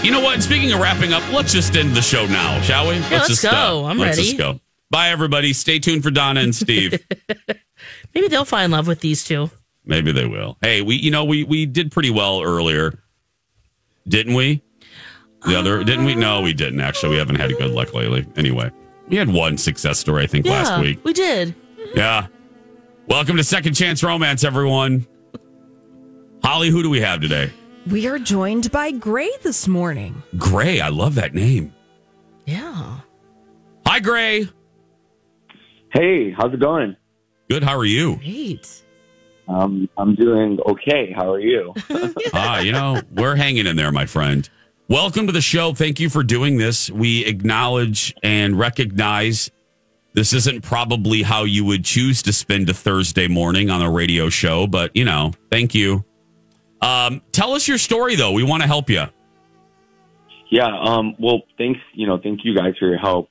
You know what? Speaking of wrapping up, let's just end the show now, shall we? Yeah, let's go. I'm let's ready. Just go. Bye, everybody. Stay tuned for Donna and Steve. Maybe they'll find love with these two. Maybe they will. Hey, we did pretty well earlier, didn't we? Didn't we? No, we didn't. Actually, we haven't had good luck lately. Anyway, we had one success story, I think, last week. We did. Yeah. Welcome to Second Chance Romance, everyone. Holly, who do we have today? We are joined by Gray this morning. Gray, I love that name. Yeah. Hi, Gray. Hey, how's it going? Good. How are you? Great. I'm doing okay. How are you? We're hanging in there, my friend. Welcome to the show. Thank you for doing this. We acknowledge and recognize this isn't probably how you would choose to spend a Thursday morning on a radio show, but, thank you. Tell us your story, though. We want to help you. Yeah. Well, thanks. Thank you guys for your help.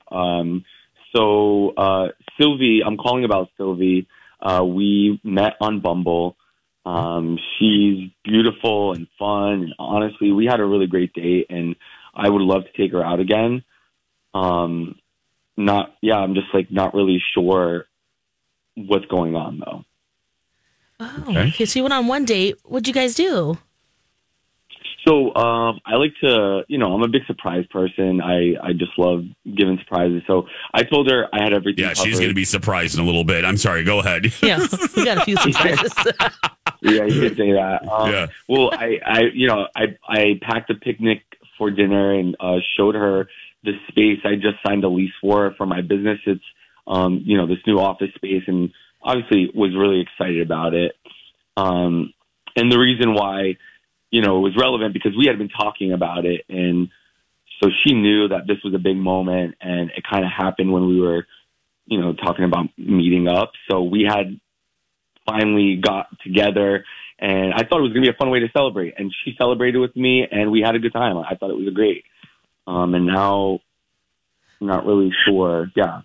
So Sylvie, I'm calling about Sylvie. We met on Bumble. She's beautiful and fun. And honestly, we had a really great date, and I would love to take her out again. I'm just not really sure what's going on though. Oh, okay. So you went on one date. What'd you guys do? So I like to, I'm a big surprise person. I just love giving surprises. So I told her I had everything covered. She's going to be surprised in a little bit. I'm sorry. Go ahead. Yeah, we got a few surprises. Yeah, you could say that. Well, I packed a picnic for dinner and showed her the space I just signed a lease for my business. It's, this new office space, and obviously was really excited about it. And the reason why, it was relevant because we had been talking about it. And so she knew that this was a big moment, and it kind of happened when we were, talking about meeting up. So we had finally got together, and I thought it was going to be a fun way to celebrate. And she celebrated with me, and we had a good time. I thought it was great. And now I'm not really sure. Yeah.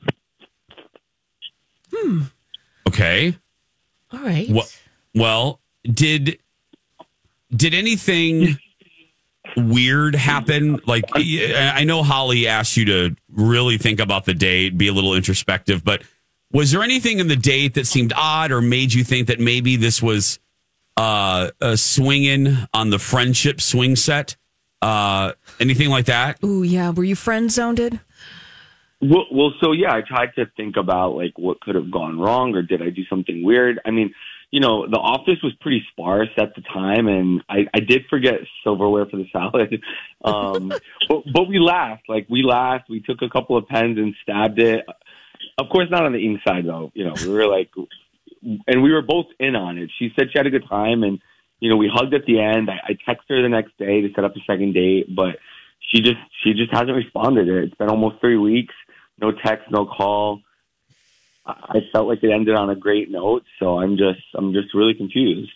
Okay. All right. Well, did anything weird happen? Like, I know Holly asked you to really think about the date, be a little introspective, but was there anything in the date that seemed odd or made you think that maybe this was a swinging on the friendship swing set? Anything like that? Ooh, yeah. Were you friend zoned? Well, so yeah, I tried to think about what could have gone wrong, or did I do something weird? I mean, the office was pretty sparse at the time, and I did forget silverware for the salad. But we laughed. We took a couple of pens and stabbed it. Of course, not on the inside though. We were and we were both in on it. She said she had a good time, and we hugged at the end. I texted her the next day to set up a second date, but she just hasn't responded. It's been almost 3 weeks. No text, no call. I felt like it ended on a great note, so I'm just really confused.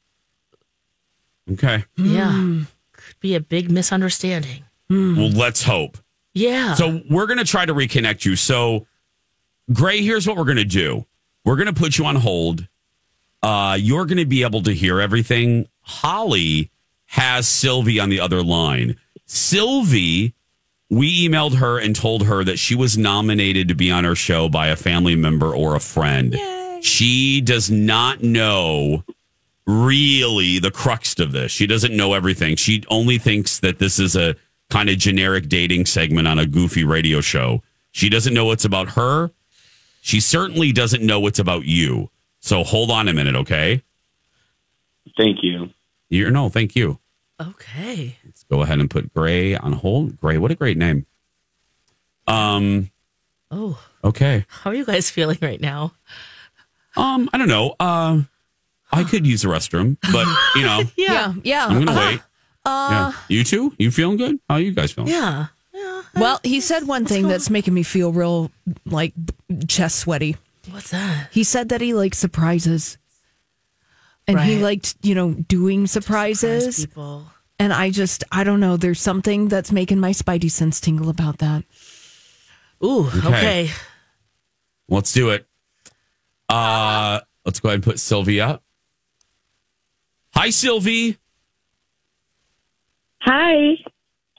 Okay. Yeah. Could be a big misunderstanding. Well, let's hope. Yeah. So we're going to try to reconnect you. So, Gray, here's what we're going to do. We're going to put you on hold. You're going to be able to hear everything. Holly has Sylvie on the other line. Sylvie, we emailed her and told her that she was nominated to be on our show by a family member or a friend. Yay. She does not know really the crux of this. She doesn't know everything. She only thinks that this is a kind of generic dating segment on a goofy radio show. She doesn't know it's about her. She certainly doesn't know it's about you. So hold on a minute, okay? Thank you. Thank you. Okay. Let's go ahead and put Gray on hold. Gray, what a great name. Oh. Okay. How are you guys feeling right now? I don't know. I could use the restroom, but Yeah. I'm gonna wait. Yeah. You two? You feeling good? How are you guys feeling? Yeah. Well, he said one thing that's making me feel real chest sweaty. What's that? He said that he likes surprises. And he liked, doing surprises. Surprise people. And I don't know. There's something that's making my spidey sense tingle about that. Ooh, okay. Let's do it. Let's go ahead and put Sylvie up. Hi, Sylvie. Hi.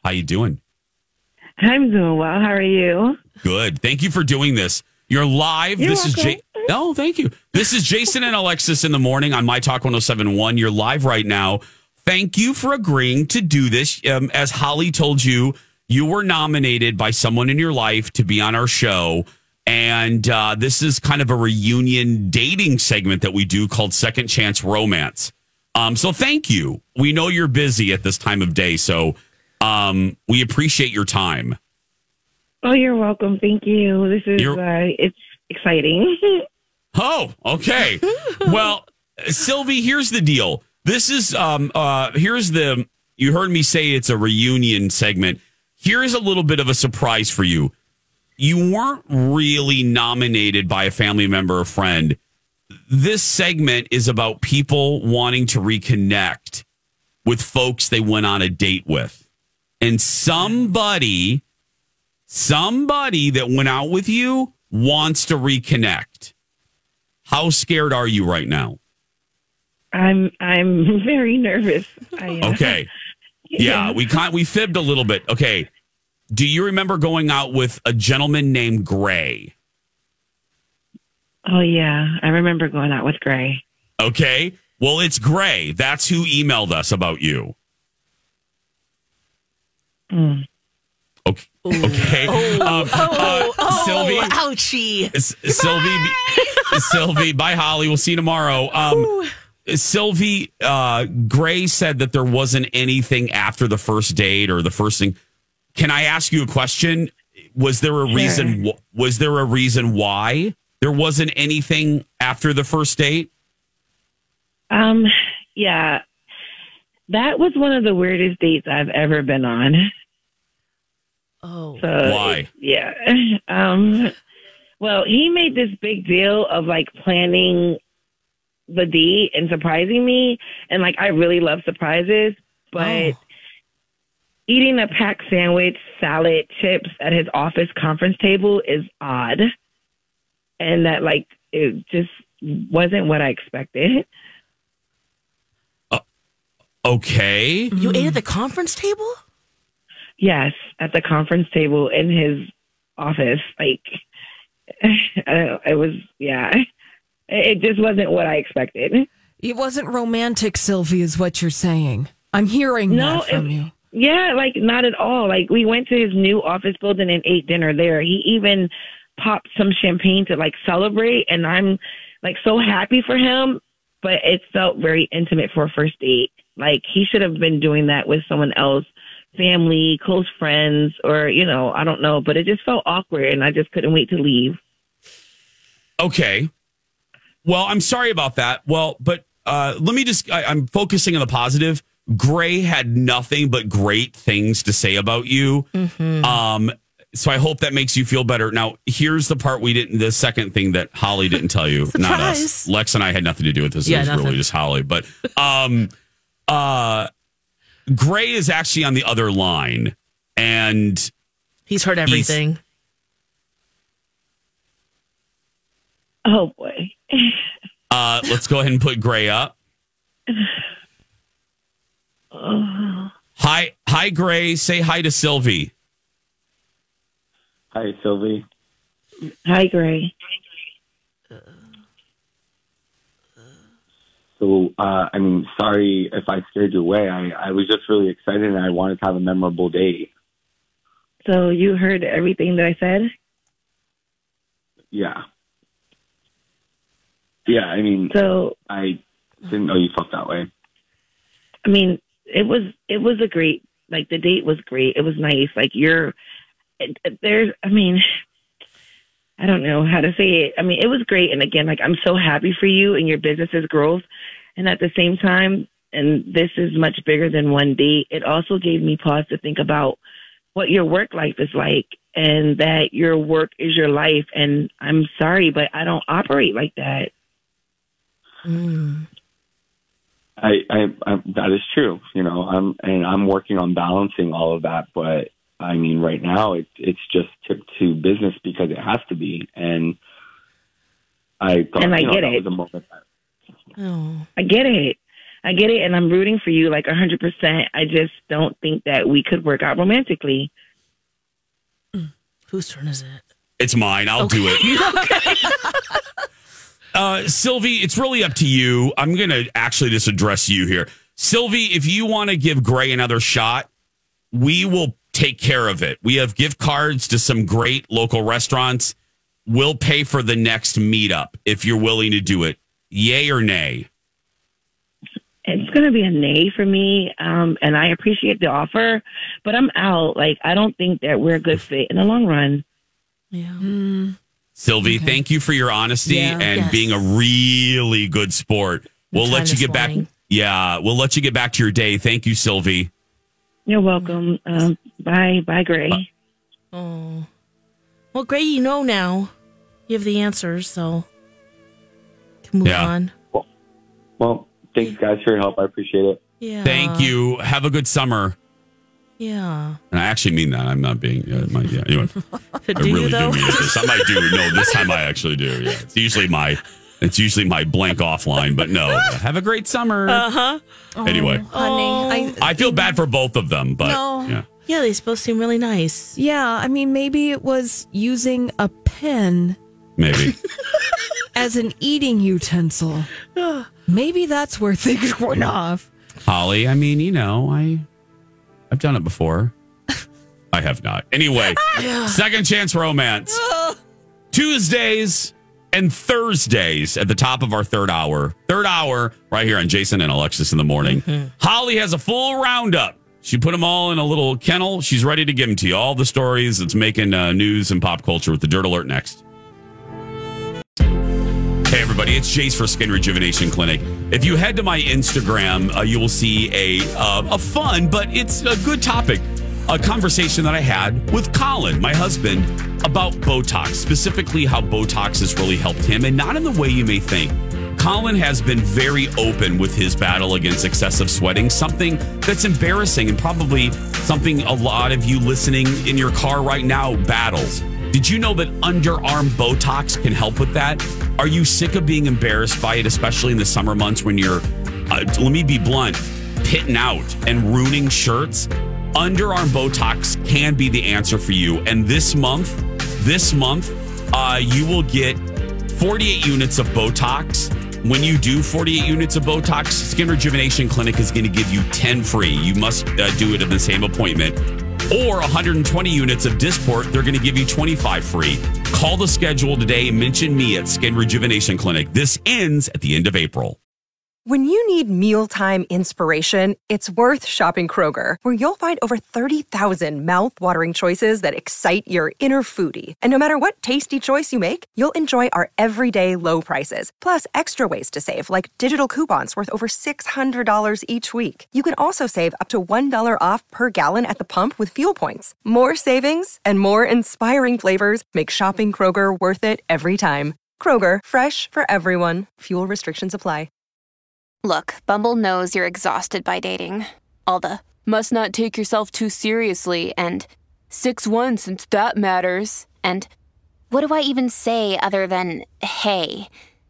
How you doing? I'm doing well. How are you? Good. Thank you for doing this. You're live. You're this welcome. is Oh, thank you. This is Jason and Alexis in the morning on My Talk 107.1. You're live right now. Thank you for agreeing to do this. As Holly told you, you were nominated by someone in your life to be on our show. And this is kind of a reunion dating segment that we do called Second Chance Romance. So thank you. We know you're busy at this time of day, so we appreciate your time. Oh, you're welcome. Thank you. This is it's exciting. Oh, okay. Well, Sylvie, here's the deal. This is you heard me say it's a reunion segment. Here's a little bit of a surprise for you. You weren't really nominated by a family member or friend. This segment is about people wanting to reconnect with folks they went on a date with. And somebody that went out with you wants to reconnect. How scared are you right now? I'm very nervous. Okay. Yeah, we fibbed a little bit. Okay. Do you remember going out with a gentleman named Gray? Oh, yeah. I remember going out with Gray. Okay. Well, it's Gray. That's who emailed us about you. Mm. Okay. Sylvie. Ouchie. Sylvie. Bye, Holly. We'll see you tomorrow. Sylvie, Gray said that there wasn't anything after the first date or the first thing. Can I ask you a question? Was there a reason? Was there a reason why there wasn't anything after the first date? Yeah, that was one of the weirdest dates I've ever been on. Oh, so, why? Yeah. Well, he made this big deal of like planning the date and surprising me, and like I really love surprises, but eating a packed sandwich, salad, chips at his office conference table is odd, and that like it just wasn't what I expected. Okay. You ate at the conference table? Yes, at the conference table in his office. Like, it was, it just wasn't what I expected. It wasn't romantic, Sylvie, is what you're saying. I'm hearing that from you. Yeah, like not at all. Like we went to his new office building and ate dinner there. He even popped some champagne to like celebrate, and I'm like so happy for him, but it felt very intimate for a first date. Like he should have been doing that with someone else, family, close friends, or, I don't know, but it just felt awkward and I just couldn't wait to leave. Okay. Well, I'm sorry about that. Well, but let me I'm focusing on the positive. Gray had nothing but great things to say about you. Mm-hmm. So I hope that makes you feel better. Now, here's the part the second thing that Holly didn't tell you, not us. Lex and I had nothing to do with this. It was really just Holly. But Gray is actually on the other line, and he's heard everything. Oh boy. Let's go ahead and put Gray up. Hi, Gray. Say hi to Sylvie. Hi, Sylvie. Hi, Gray. So, sorry if I scared you away. I was just really excited and I wanted to have a memorable date. So you heard everything that I said? Yeah. Yeah, so I didn't know you felt that way. It was a great, like the date was great. It was nice. Like I don't know how to say it. It was great. And again, like, I'm so happy for you and your business's growth. And at the same time, and this is much bigger than one date, it also gave me pause to think about what your work life is like and that your work is your life. And I'm sorry, but I don't operate like that. I that is true. I'm working on balancing all of that, but right now it's just tipped to business because it has to be. And I thought, and I get that it. was a moment. I get it. I get it, and I'm rooting for you like 100%. I just don't think that we could work out romantically. Whose turn is it? It's mine. I'll do it. Sylvie, it's really up to you. I'm going to actually just address you here. Sylvie, if you want to give Gray another shot, we will take care of it. We have gift cards to some great local restaurants. We'll pay for the next meetup if you're willing to do it. Yay or nay? It's going to be a nay for me, and I appreciate the offer, but I'm out. Like, I don't think that we're a good fit in the long run. Yeah. Sylvie, thank you for your honesty and being a really good sport. We'll let you get back. Yeah, we'll let you get back to your day. Thank you, Sylvie. You're welcome. Bye, Gray. Oh, well, Gray, you know now. You have the answers, so you can move on. Well, thanks, guys, for your help. I appreciate it. Yeah. Thank you. Have a good summer. Yeah. And I actually mean that. I'm not being. Anyway, I really do mean it. Some I do. No, this time I actually do. Yeah, it's usually my blank off line, but no. Have a great summer. Anyway, honey, I feel bad for both of them, but yeah, they both seem really nice. Yeah, I mean, maybe it was using a pen maybe as an eating utensil. Maybe that's where things went off. Holly, I mean, I've done it before. I have not. Anyway, Second Chance Romance. Tuesdays and Thursdays at the top of our third hour. Third hour right here on Jason and Alexis in the morning. Holly has a full roundup. She put them all in a little kennel. She's ready to give them to you. All the stories that's making news and pop culture with the Dirt Alert next. Hey, everybody, it's Jace for Skin Rejuvenation Clinic. If you head to my Instagram, you will see a fun, but it's a good topic, a conversation that I had with Colin, my husband, about Botox, specifically how Botox has really helped him, and not in the way you may think. Colin has been very open with his battle against excessive sweating, something that's embarrassing and probably something a lot of you listening in your car right now battles. Did you know that underarm Botox can help with that? Are you sick of being embarrassed by it, especially in the summer months when you're, let me be blunt, pitting out and ruining shirts? Underarm Botox can be the answer for you. And this month, you will get 48 units of Botox. When you do 48 units of Botox, Skin Rejuvenation Clinic is going to give you 10 free. You must do it at the same appointment. Or 120 units of Dysport, they're going to give you 25 free. Call the schedule today and mention me at Skin Rejuvenation Clinic. This ends at the end of April. When you need mealtime inspiration, it's worth shopping Kroger, where you'll find over 30,000 mouth-watering choices that excite your inner foodie. And no matter what tasty choice you make, you'll enjoy our everyday low prices, plus extra ways to save, like digital coupons worth over $600 each week. You can also save up to $1 off per gallon at the pump with fuel points. More savings and more inspiring flavors make shopping Kroger worth it every time. Kroger, fresh for everyone. Fuel restrictions apply. Look, Bumble knows you're exhausted by dating. All the, must not take yourself too seriously, and 6'1" since that matters, and what do I even say other than, hey?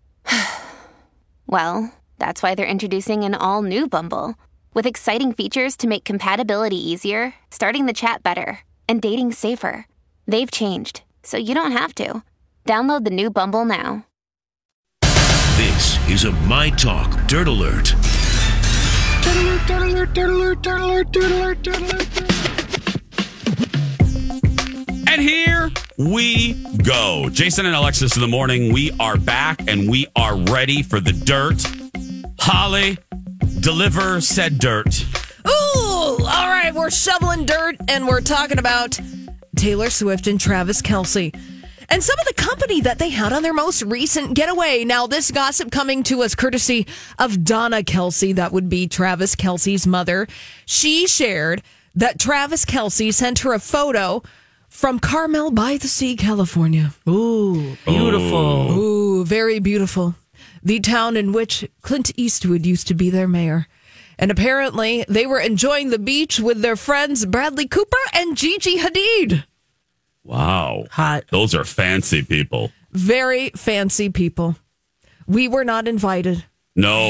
Well, that's why they're introducing an all-new Bumble, with exciting features to make compatibility easier, starting the chat better, and dating safer. They've changed, so you don't have to. Download the new Bumble now. This is a My Talk Dirt Alert. And here we go. Jason and Alexis in the morning. We are back and we are ready for the dirt. Holly, deliver said dirt. Ooh, all right. We're shoveling dirt and we're talking about Taylor Swift and Travis Kelce. And some of the company that they had on their most recent getaway. Now, this gossip coming to us courtesy of Donna Kelce. That would be Travis Kelce's mother. She shared that Travis Kelce sent her a photo from Carmel by the Sea, California. Ooh, beautiful. Ooh, very beautiful. The town in which Clint Eastwood used to be their mayor. And apparently, they were enjoying the beach with their friends Bradley Cooper and Gigi Hadid. Wow. Hot. Those are fancy people. Very fancy people. We were not invited. No.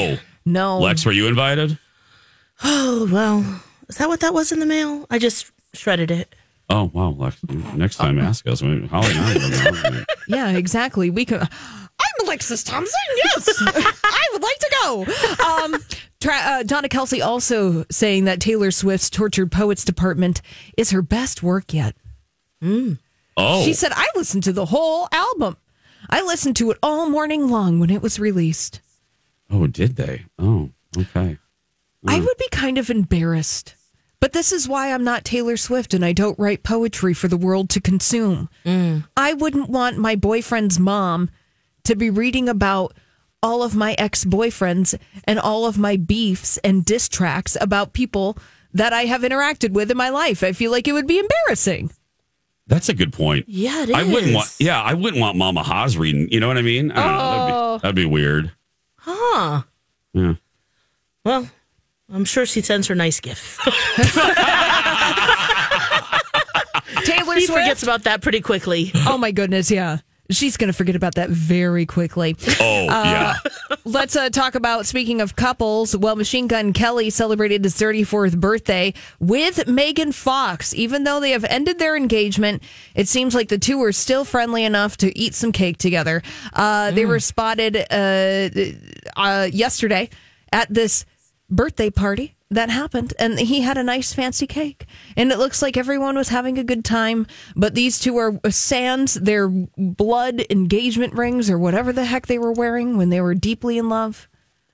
No. Lex, were you invited? Oh, well, is that what that was in the mail? I just shredded it. Oh, wow. Lex, next time, ask us. Holly and I. Yeah, exactly. We could. I'm Alexis Thompson. Yes, I would like to go. Donna Kelsey also saying that Taylor Swift's Tortured Poets department is her best work yet. Oh, She said, I listened to the whole album. I listened to it all morning long when it was released. oh, did they? Oh, okay. I would be kind of embarrassed. But this is why I'm not Taylor Swift and I don't write poetry for the world to consume. I wouldn't want my boyfriend's mom to be reading about all of my ex-boyfriends and all of my beefs and diss tracks about people that I have interacted with in my life. I feel like it would be embarrassing. That's a good point. Yeah, it is. I wouldn't want Mama Haas reading. You know what I mean? I don't know. That'd be weird. Huh. Yeah. Well, I'm sure she sends her nice gifts. Taylor She Swift forgets about that pretty quickly. Oh my goodness, yeah. She's going to forget about that very quickly. Oh, yeah. Let's talk about, speaking of couples, well, Machine Gun Kelly celebrated his 34th birthday with Megan Fox. Even though they have ended their engagement, it seems like the two are still friendly enough to eat some cake together. They were spotted yesterday at this birthday party that happened, and he had a nice fancy cake, and it looks like everyone was having a good time. But these two are sans their blood engagement rings or whatever the heck they were wearing when they were deeply in love.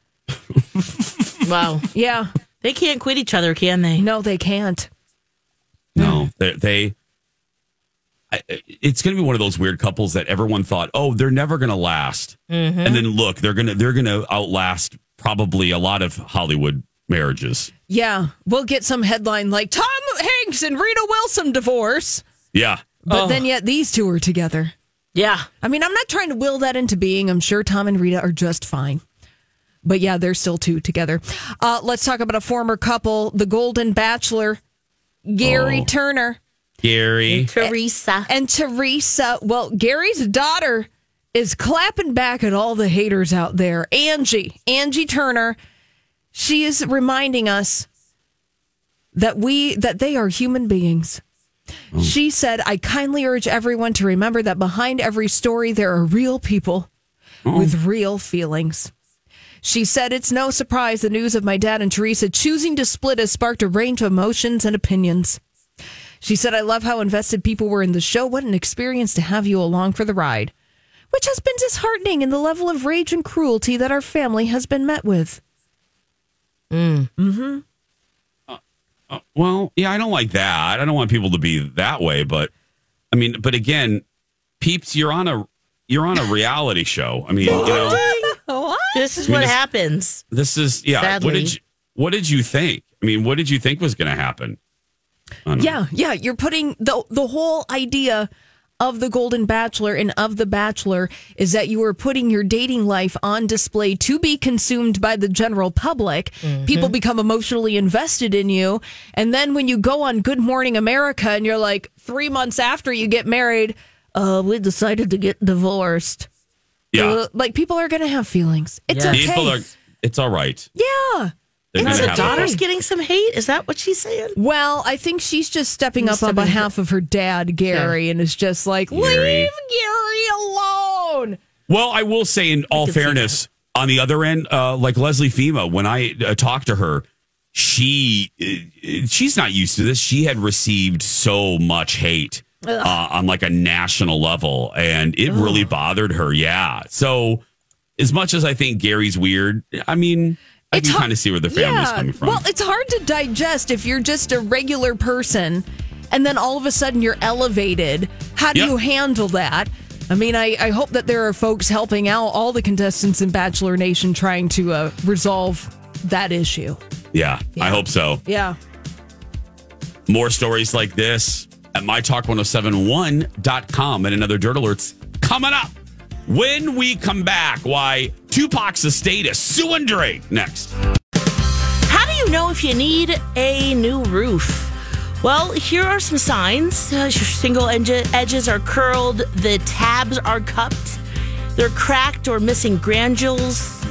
Wow. Yeah, They can't quit each other, can they? no, they can't. No, it's going to be one of those weird couples that everyone thought, oh, they're never going to last. And then look, they're going to outlast probably a lot of Hollywood marriages. Yeah, we'll get some headline like Tom Hanks and Rita Wilson divorce. Yeah. But then yet these two are together. Yeah. I mean, I'm not trying to will that into being. I'm sure Tom and Rita are just fine. But yeah, they're still two together. Let's talk about a former couple, the Golden Bachelor, Gary Turner. Gary. Teresa. And Teresa. Well, Gary's daughter is clapping back at all the haters out there. Angie Turner. She is reminding us that they are human beings. She said, I kindly urge everyone to remember that behind every story, there are real people with real feelings. She said, it's no surprise the news of my dad and Teresa choosing to split has sparked a range of emotions and opinions. She said, I love how invested people were in the show. What an experience to have you along for the ride, which has been disheartening in the level of rage and cruelty that our family has been met with. Well, yeah, I don't like that. I don't want people to be that way, but I mean, but again, peeps, you're on a reality show. I mean, you know, This is what happens. This is Sadly. What did you think? I mean, what did you think was going to happen? Yeah. You're putting the whole idea of the Golden Bachelor and of The Bachelor is that you are putting your dating life on display to be consumed by the general public. People become emotionally invested in you. And then when you go on Good Morning America and you're like 3 months after you get married, we decided to get divorced. Yeah. Like people are going to have feelings. It's okay. It's all right. Yeah. They're Now gonna the have daughter's it. getting some hate? Is that what she's saying? Well, I think she's just stepping up on behalf of her dad, Gary, and is just like, Gary. leave Gary alone. Well, I will say, in all fairness, on the other end, like Leslie Fema, when I talked to her, she's not used to this. She had received so much hate on like a national level, and it really bothered her. Yeah. So, as much as I think Gary's weird, I mean, I can kind of see where the family's coming from. Well, it's hard to digest if you're just a regular person and then all of a sudden you're elevated. How do you handle that? I mean, I hope that there are folks helping out all the contestants in Bachelor Nation trying to resolve that issue. Yeah, I hope so. Yeah. More stories like this at mytalk1071.com and another Dirt Alerts coming up. When we come back, why Tupac's estate is suing Drake. Next. How do you know if you need a new roof? Well, here are some signs. Your shingle edges are curled. The tabs are cupped. They're cracked or missing granules.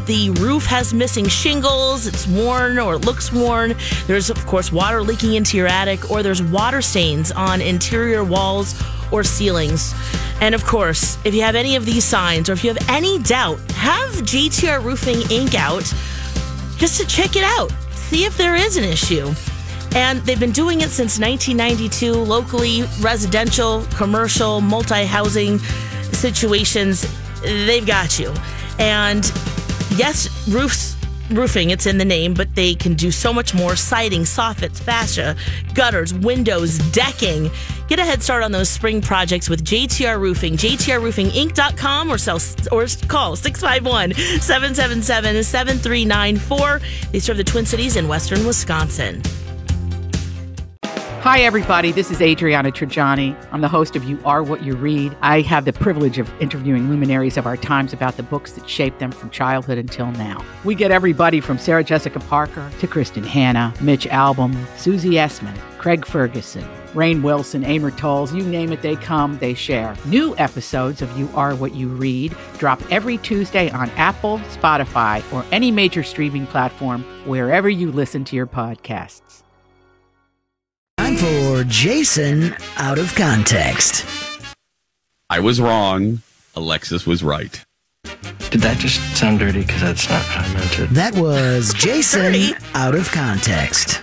the roof has missing shingles, it's worn or it looks worn, there's, of course, water leaking into your attic, or there's water stains on interior walls or ceilings. And, of course, if you have any of these signs or if you have any doubt, have JTR Roofing Inc. out just to check it out, see if there is an issue. And they've been doing it since 1992, locally, residential, commercial, multi-housing situations. They've got you. And yes, roofing, it's in the name, but they can do so much more. Siding, soffits, fascia, gutters, windows, decking. Get a head start on those spring projects with JTR Roofing. JTRRoofingInc.com or call 651-777-7394. They serve the Twin Cities in western Wisconsin. Hi, everybody. This is Adriana Trajani. I'm the host of You Are What You Read. I have the privilege of interviewing luminaries of our times about the books that shaped them from childhood until now. We get everybody from Sarah Jessica Parker to Kristen Hanna, Mitch Albom, Susie Essman, Craig Ferguson, Rainn Wilson, Amor Tolls, you name it, they come, they share. New episodes of You Are What You Read drop every Tuesday on Apple, Spotify, or any major streaming platform wherever you listen to your podcasts. Time for Jason Out of Context. I was wrong. Alexis was right. Did that just sound dirty? Because that's not how I meant it. That was Jason Out of Context.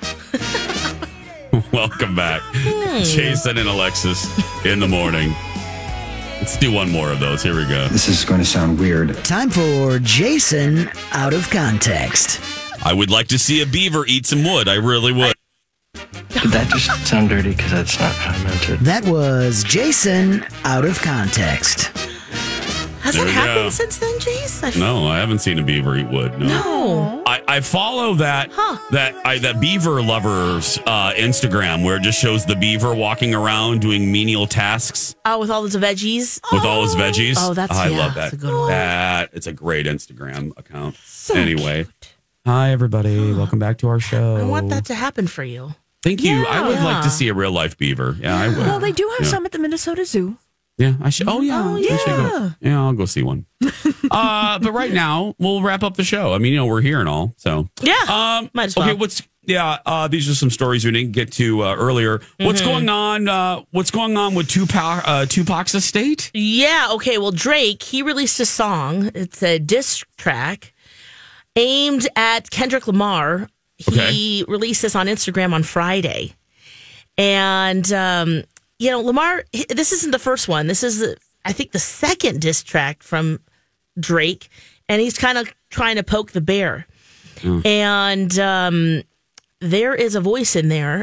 Welcome back. Jason and Alexis in the morning. Let's do one more of those. Here we go. This is going to sound weird. Time for Jason Out of Context. I would like to see a beaver eat some wood. I really would. Did that just sound dirty? Because that's not how I meant it. That was Jason Out of Context. Has There it we happened go. since then, Jace? No, I haven't seen a beaver eat wood. No. I follow that that beaver lovers Instagram where it just shows the beaver walking around doing menial tasks Oh, with all those veggies? with all his veggies. Oh, that's I yeah, love that. that's a good one. It's a great Instagram account. So anyway, cute. hi everybody, welcome back to our show. I want that to happen for you. Thank you. I would like to Yeah. see a real life beaver. Yeah, I would. Well, they do have Yeah. some at the Minnesota Zoo. Yeah, I should. Oh yeah, Oh, I should go. Yeah, I'll go see one. But right now we'll wrap up the show. I mean, we're here and all. So Yeah, might as well. Okay, these are some stories we didn't get to earlier. What's going on? What's going on with Tupac's estate? Yeah, okay. Well, Drake, he released a song. It's a diss track aimed at Kendrick Lamar. He released this on Instagram on Friday. And, Lamar, this isn't the first one. This is, I think, the second diss track from Drake. And he's kind of trying to poke the bear. And there is a voice in there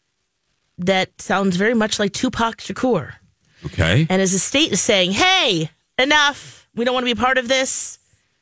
that sounds very much like Tupac Shakur. Okay. And his estate is saying, hey, enough. We don't want to be a part of this.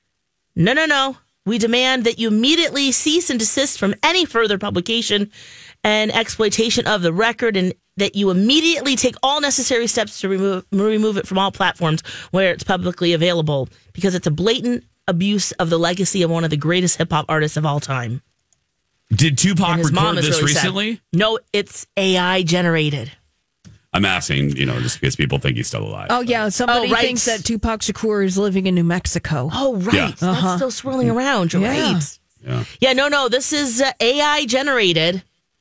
No. We demand that you immediately cease and desist from any further publication and exploitation of the record, and that you immediately take all necessary steps to remove it from all platforms where it's publicly available, because it's a blatant abuse of the legacy of one of the greatest hip-hop artists of all time. Did Tupac And his mom record is this really sad. recently? No, it's AI generated. I'm asking, just because people think he's still alive. Oh, yeah. Somebody right. thinks that Tupac Shakur is living in New Mexico. Oh, right. Yeah. That's still swirling around. You're Yeah. right. Yeah. Yeah, no. This is AI generated.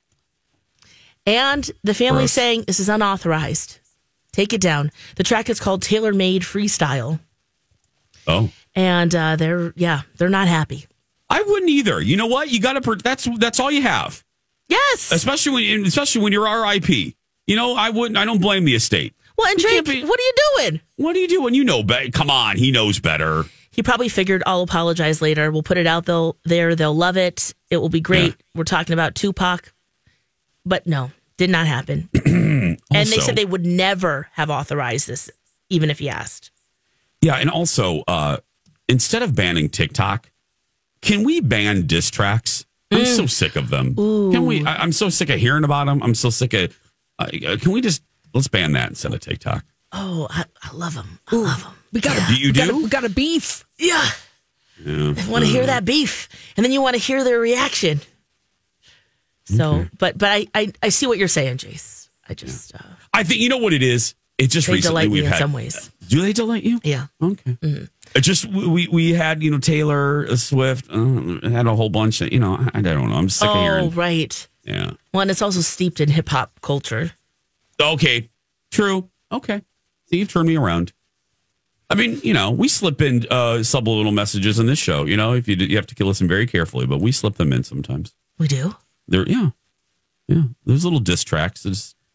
And the family's saying this is unauthorized. Take it down. The track is called Tailor Made Freestyle. Oh. And they're not happy. I wouldn't either. You know what? You got to. That's all you have. Yes. Especially when you're RIP. I wouldn't. I don't blame the estate. Well, and You Drake, can't be- what are you doing? What are you doing? You know better. Come on, he knows better. He probably figured, I'll apologize later. We'll put it out there. They'll love it. It will be great. Yeah. We're talking about Tupac. But no, did not happen. And they Also- said they would never have authorized this, even if he asked. Yeah, and also, instead of banning TikTok, can we ban diss tracks? I'm so sick of them. Can we? I'm so sick of hearing about them. I'm so sick of. Can we let's ban that instead of TikTok? Oh, I love him. I love him. We got You we got a beef. Yeah. Yeah. I want to hear that beef. And then you want to hear their reaction. So, but I see what you're saying, Jace. I just. I think, you know what it is? It just They recently delight me we've in had. some ways. Do they delight you? Yeah. Okay. Mm-hmm. Just we had Taylor Swift had a whole bunch of I don't know. I'm sick of hearing. Oh, right. Yeah. Well, and it's also steeped in hip hop culture. Okay. True. Okay. See, you've turned me around. I mean, we slip in subliminal messages in this show. If you have to listen very carefully, but we slip them in sometimes. We do. Yeah. There's little diss tracks.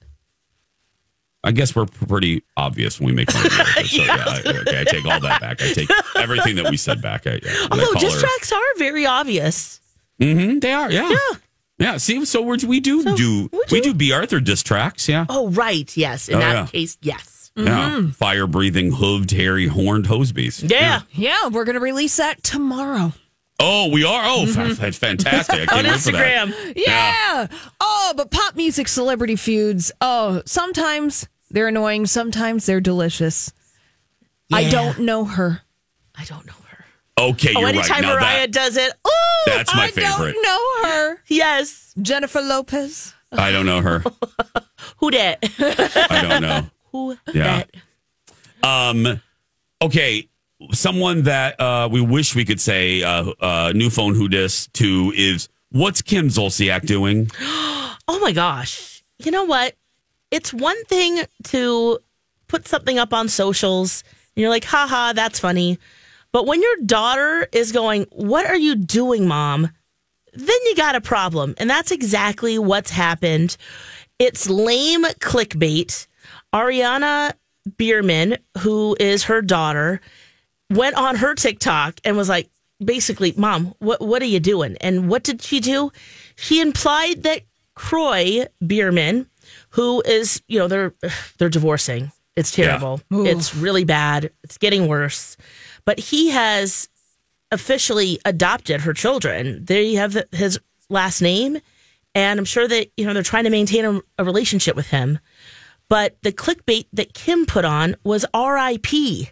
I guess we're pretty obvious when we make fun of it. So, I take all that back. I take everything that we said back. Although diss tracks are very obvious. Mm-hmm, they are, yeah. Yeah, see, so we do B. Arthur diss tracks, yeah. Oh, right, yes. In that case, yes. Yeah, fire-breathing, hooved, hairy, horned hosebeast. Yeah, we're going to release that tomorrow. Oh, we are? Oh, that's fantastic. I can't wait for that. On Instagram. Yeah. Oh, but pop music celebrity feuds. Oh, sometimes they're annoying. Sometimes they're delicious. Yeah. I don't know her. Okay, you're right. Anytime Mariah does it, that's my favorite. I don't know her. Yes. Jennifer Lopez. I don't know her. Who dat? I don't know. Who dat? Okay. Someone that we wish we could say new phone who dis to is, what's Kim Zolciak doing? Oh my gosh. You know what? It's one thing to put something up on socials and you're like, haha, that's funny. But when your daughter is going, what are you doing, Mom? Then you got a problem. And that's exactly what's happened. It's lame clickbait. Ariana Bierman, who is her daughter, went on her TikTok and was like, basically, Mom, what are you doing? And what did she do? She implied that Kroy Bierman, who is, they're divorcing. It's terrible. Yeah. It's really bad. It's getting worse. But he has officially adopted her children. They have his last name, and I'm sure that they're trying to maintain a relationship with him. But the clickbait that Kim put on was R.I.P.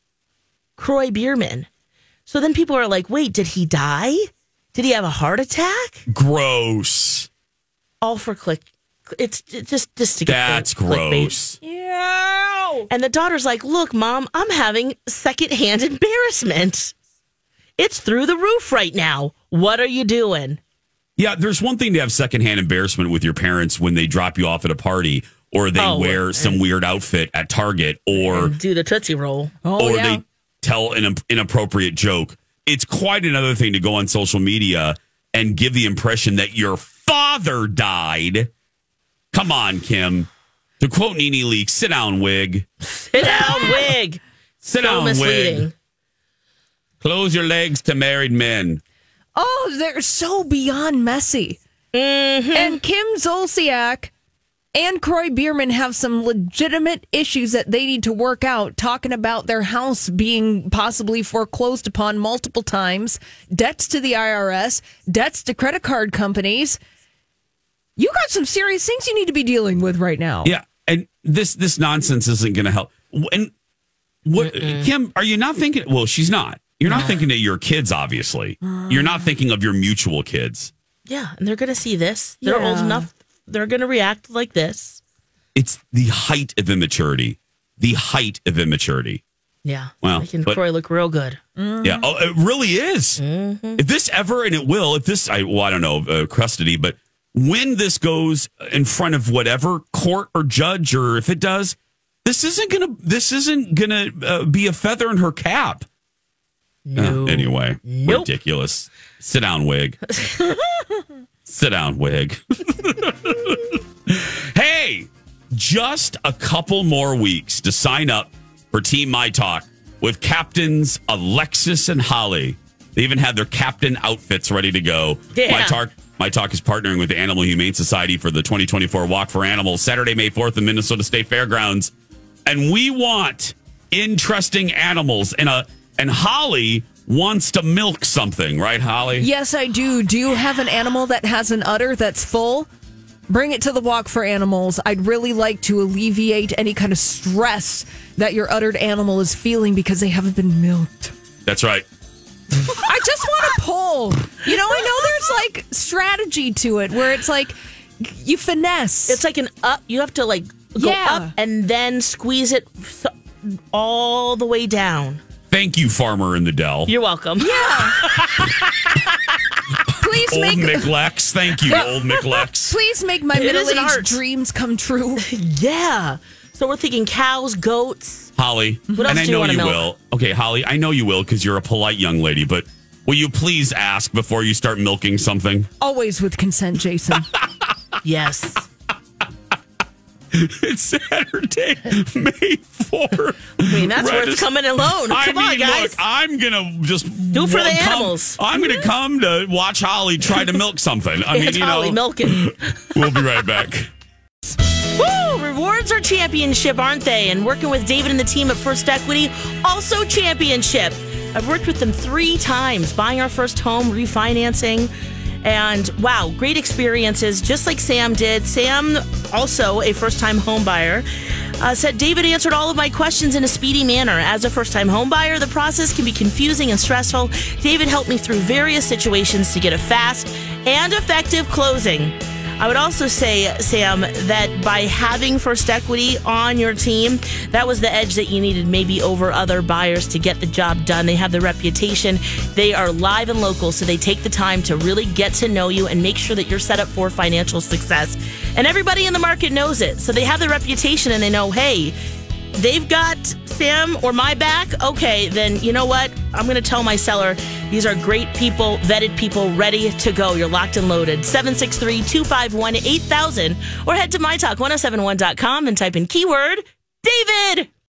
Kroy Bierman. So then people are like, wait, did he die? Did he have a heart attack? Gross. All for click. It's just to get that's gross. Clickbait. Yeah. And the daughter's like, look, Mom, I'm having secondhand embarrassment. It's through the roof right now. What are you doing? Yeah, there's one thing to have secondhand embarrassment with your parents when they drop you off at a party or they wear some weird outfit at Target or do the Tootsie Roll. They tell an inappropriate joke. It's quite another thing to go on social media and give the impression that your father died. Come on, Kim. To quote Nene Leakes, sit down, wig. Sit down, wig. Sit down, misleading. wig. Close your legs to married men. Oh, they're so beyond messy. Mm-hmm. And Kim Zolciak and Kroy Bierman have some legitimate issues that they need to work out, talking about their house being possibly foreclosed upon multiple times, debts to the IRS, debts to credit card companies. You got some serious things you need to be dealing with right now. Yeah, and this nonsense isn't going to help. And what, Kim, are you not thinking? Well, she's not. You're not thinking of your kids, obviously. You're not thinking of your mutual kids. Yeah, and they're going to see this. They're old enough. They're going to react like this. It's the height of immaturity. The height of immaturity. Yeah. Well, making Kroy look real good. Mm-hmm. Yeah. Oh, it really is. Mm-hmm. If this ever, and it will, if this, I don't know, custody, but when this goes in front of whatever court or judge, or if it does, this isn't gonna be a feather in her cap. No. Anyway, nope. Ridiculous. Sit down, wig. Sit down, wig. Hey, just a couple more weeks to sign up for Team My Talk with captains Alexis and Holly. They even had their captain outfits ready to go. Yeah. My Talk is partnering with the Animal Humane Society for the 2024 Walk for Animals, Saturday, May 4th in Minnesota State Fairgrounds. And we want interesting animals. And Holly wants to milk something, right, Holly? Yes, I do. Do you have an animal that has an udder that's full? Bring it to the Walk for Animals. I'd really like to alleviate any kind of stress that your uddered animal is feeling because they haven't been milked. That's right. I just want to pull. I know there's like strategy to it where it's like you finesse. It's like an up. You have to go up and then squeeze it all the way down. Thank you, Farmer in the Dell. You're welcome. Yeah. Please Old make Mick Lex. Thank you, Old Mick Lex. Please make my It is an middle-aged art. dreams come true. Yeah. So we're thinking cows, goats. Holly, What else and I do you know wanna you milk? will. Okay, Holly, I know you will because you're a polite young lady, but will you please ask before you start milking something? Always with consent, Jason. Yes. It's Saturday, May 4th. I mean, that's worth coming alone. Come on, guys. Look, I'm going to just... Do it for the animals. I'm going to come to watch Holly try to milk something. I mean, It's Holly milking. We'll be right back. Woo! Rewards are championship, aren't they? And working with David and the team at First Equity, also championship. I've worked with them 3 times, buying our first home, refinancing. And wow, great experiences, just like Sam did. Sam, also a first-time home buyer, said, David answered all of my questions in a speedy manner. As a first-time home buyer, the process can be confusing and stressful. David helped me through various situations to get a fast and effective closing. I would also say, Sam, that by having First Equity on your team, that was the edge that you needed maybe over other buyers to get the job done. They have the reputation. They are live and local, so they take the time to really get to know you and make sure that you're set up for financial success. And everybody in the market knows it. So they have the reputation and they know, hey, they've got Sam or my back. Okay, then you know what? I'm going to tell my seller, these are great people, vetted people, ready to go. You're locked and loaded. 763-251-8000 or head to mytalk1071.com and type in keyword David.